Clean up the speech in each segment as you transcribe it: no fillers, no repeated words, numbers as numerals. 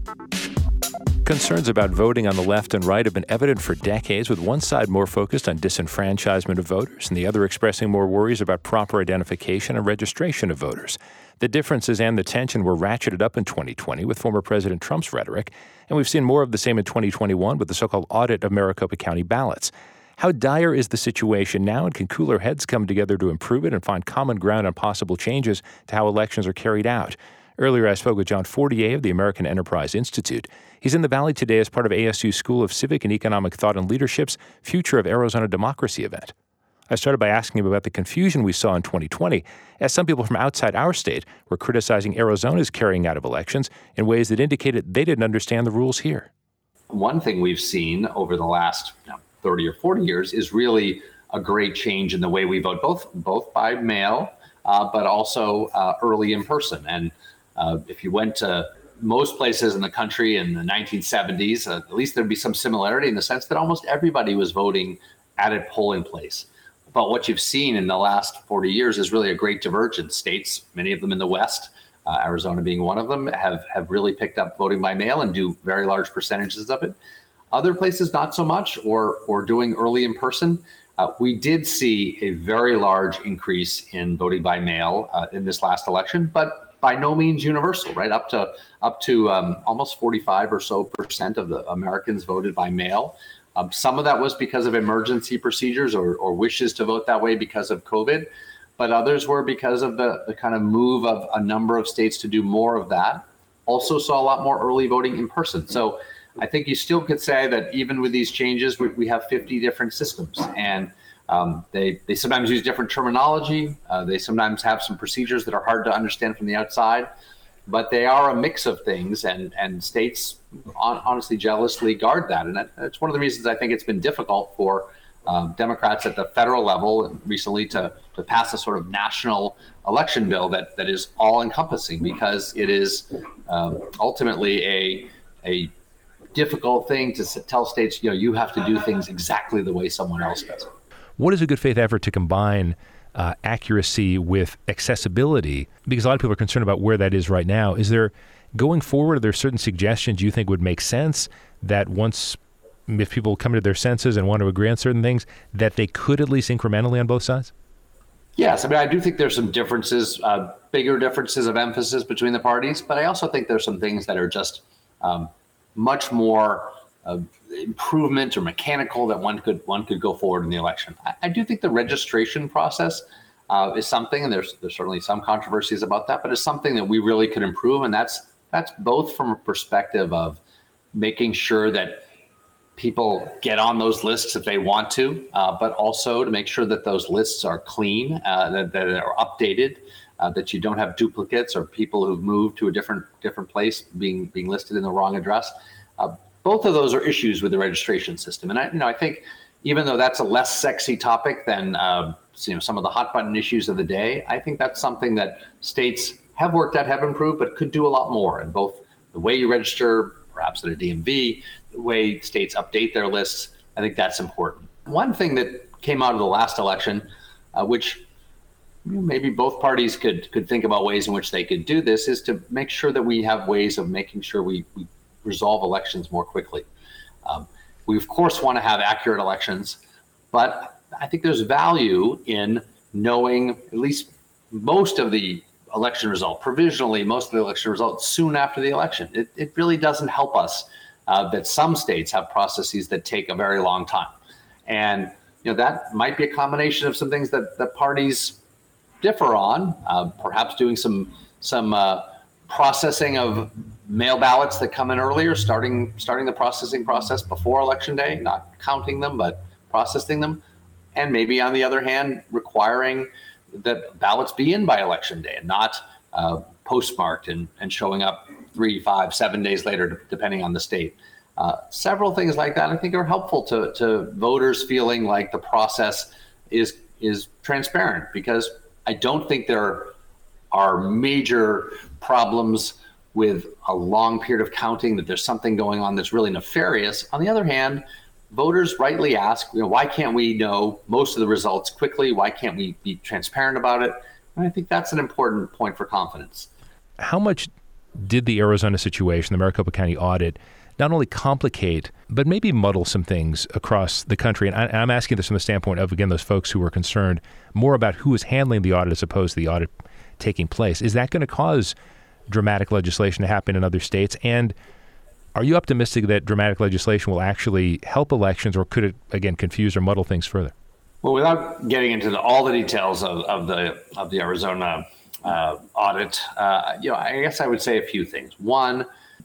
Concerns about voting on the left and right have been evident for decades, with one side more focused on disenfranchisement of voters and the other expressing more worries about proper identification and registration of voters. The differences and the tension were ratcheted up in 2020 with former President Trump's rhetoric, and we've seen more of the same in 2021 with the so-called audit of Maricopa County ballots. How dire is the situation now, and can cooler heads come together to improve it and find common ground on possible changes to how elections are carried out? Earlier, I spoke with John Fortier of the American Enterprise Institute. He's in the Valley today as part of ASU's School of Civic and Economic Thought and Leadership's Future of Arizona Democracy event. I started by asking him about the confusion we saw in 2020, as some people from outside our state were criticizing Arizona's carrying out of elections in ways that indicated they didn't understand the rules here. One thing we've seen over the last 30 or 40 years is really a great change in the way we vote, both by mail, but also early in person. And if you went to most places in the country in the 1970s, at least there'd be some similarity in the sense that almost everybody was voting at a polling place. But what you've seen in the last 40 years is really a great divergence. States, many of them in the West, Arizona being one of them, have really picked up voting by mail and do very large percentages of it. Other places, not so much, or doing early in person. We did see a very large increase in voting by mail in this last election, but by no means universal, right? Up to almost 45% or so of the Americans voted by mail. Some of that was because of emergency procedures or wishes to vote that way because of COVID, but others were because of the kind of move of a number of states to do more of that. Also saw a lot more early voting in person. So I think you still could say that even with these changes, we have 50 different systems, and they sometimes use different terminology. They sometimes have some procedures that are hard to understand from the outside, but they are a mix of things, and states honestly jealously guard that. And that's one of the reasons I think it's been difficult for Democrats at the federal level recently to pass a sort of national election bill that is all encompassing, because it is ultimately a difficult thing to tell states, you have to do things exactly the way someone else does. What is a good faith effort to combine accuracy with accessibility? Because a lot of people are concerned about where that is right now. Is there, going forward, are there certain suggestions you think would make sense that if people come to their senses and want to agree on certain things, that they could at least incrementally on both sides? Yes, I do think there's some differences, bigger differences of emphasis between the parties, but I also think there's some things that are just much more improvement or mechanical that one could go forward in the election. I do think the registration process is something, and there's certainly some controversies about that, but it's something that we really could improve, and that's both from a perspective of making sure that people get on those lists if they want to, but also to make sure that those lists are clean, that are updated, that you don't have duplicates or people who've moved to a different place being listed in the wrong address. Both of those are issues with the registration system, and I think even though that's a less sexy topic than some of the hot button issues of the day, I think that's something that states have worked at, have improved, but could do a lot more. And both the way you register, perhaps at a DMV, the way states update their lists, I think that's important. One thing that came out of the last election, which maybe both parties could think about ways in which they could do this, is to make sure that we have ways of making sure we resolve elections more quickly. We, of course, want to have accurate elections, but I think there's value in knowing at least most of the election result, provisionally most of the election results soon after the election. It really doesn't help us that some states have processes that take a very long time. And that might be a combination of some things that parties differ on, perhaps doing some processing of mail ballots that come in earlier, starting the processing process before Election Day, not counting them, but processing them. And maybe, on the other hand, requiring that ballots be in by Election Day and not postmarked and showing up 3, 5, 7 days later, depending on the state. Several things like that, I think, are helpful to voters feeling like the process is transparent, because I don't think there are major problems with a long period of counting, that there's something going on that's really nefarious. On the other hand, voters rightly ask, why can't we know most of the results quickly? Why can't we be transparent about it? And I think that's an important point for confidence. How much did the Arizona situation, the Maricopa County audit, not only complicate, but maybe muddle some things across the country? And I'm asking this from the standpoint of, again, those folks who were concerned more about who is handling the audit as opposed to the audit taking place. Is that going to cause dramatic legislation to happen in other states? And are you optimistic that dramatic legislation will actually help elections, or could it, again, confuse or muddle things further? Well, without getting into all the details of the Arizona audit, I guess I would say a few things. One,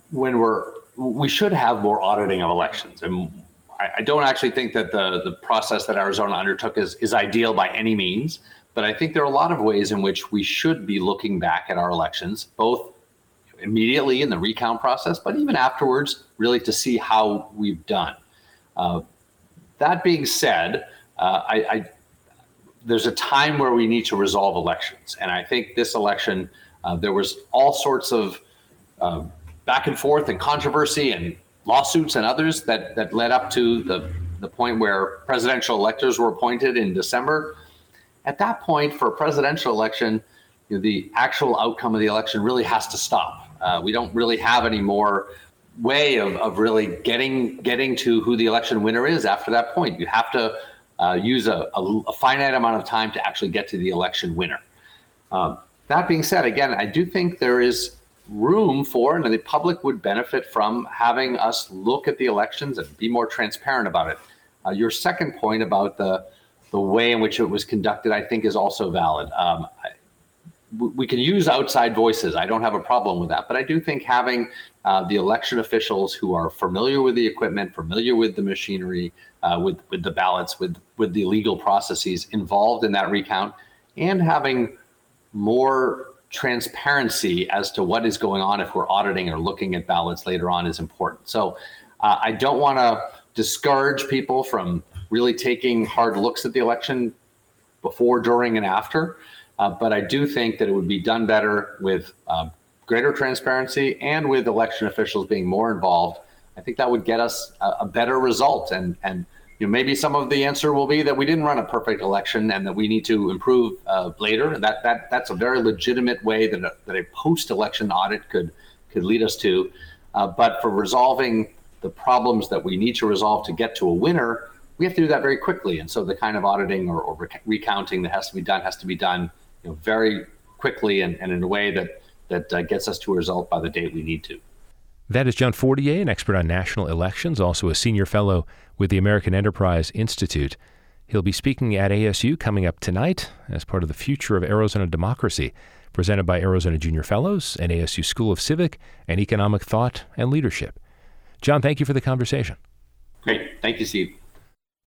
we should have more auditing of elections, and I don't actually think that the process that Arizona undertook is ideal by any means. But I think there are a lot of ways in which we should be looking back at our elections, both immediately in the recount process, but even afterwards, really to see how we've done. That being said, there's a time where we need to resolve elections. And I think this election, there was all sorts of back and forth and controversy and lawsuits and others that led up to the point where presidential electors were appointed in December. At that point, for a presidential election, the actual outcome of the election really has to stop. We don't really have any more way of really getting to who the election winner is after that point. You have to use a finite amount of time to actually get to the election winner. That being said, again, I do think there is room for, and the public would benefit from, having us look at the elections and be more transparent about it. Your second point about the way in which it was conducted, I think, is also valid. We can use outside voices. I don't have a problem with that. But I do think having the election officials who are familiar with the equipment, familiar with the machinery, with the ballots, with the legal processes involved in that recount, and having more transparency as to what is going on if we're auditing or looking at ballots later on is important. So I don't want to discourage people from really taking hard looks at the election before, during, and after. But I do think that it would be done better with greater transparency and with election officials being more involved. I think that would get us a better result. And maybe some of the answer will be that we didn't run a perfect election and that we need to improve later. And that's a very legitimate way that a post-election audit could lead us to. But for resolving the problems that we need to resolve to get to a winner, we have to do that very quickly. And so the kind of auditing or recounting that has to be done very quickly and in a way that gets us to a result by the date we need to. That is John Fortier, an expert on national elections, also a senior fellow with the American Enterprise Institute. He'll be speaking at ASU coming up tonight as part of the Future of Arizona Democracy, presented by Arizona Junior Fellows and ASU School of Civic and Economic Thought and Leadership. John, thank you for the conversation. Great. Thank you, Steve.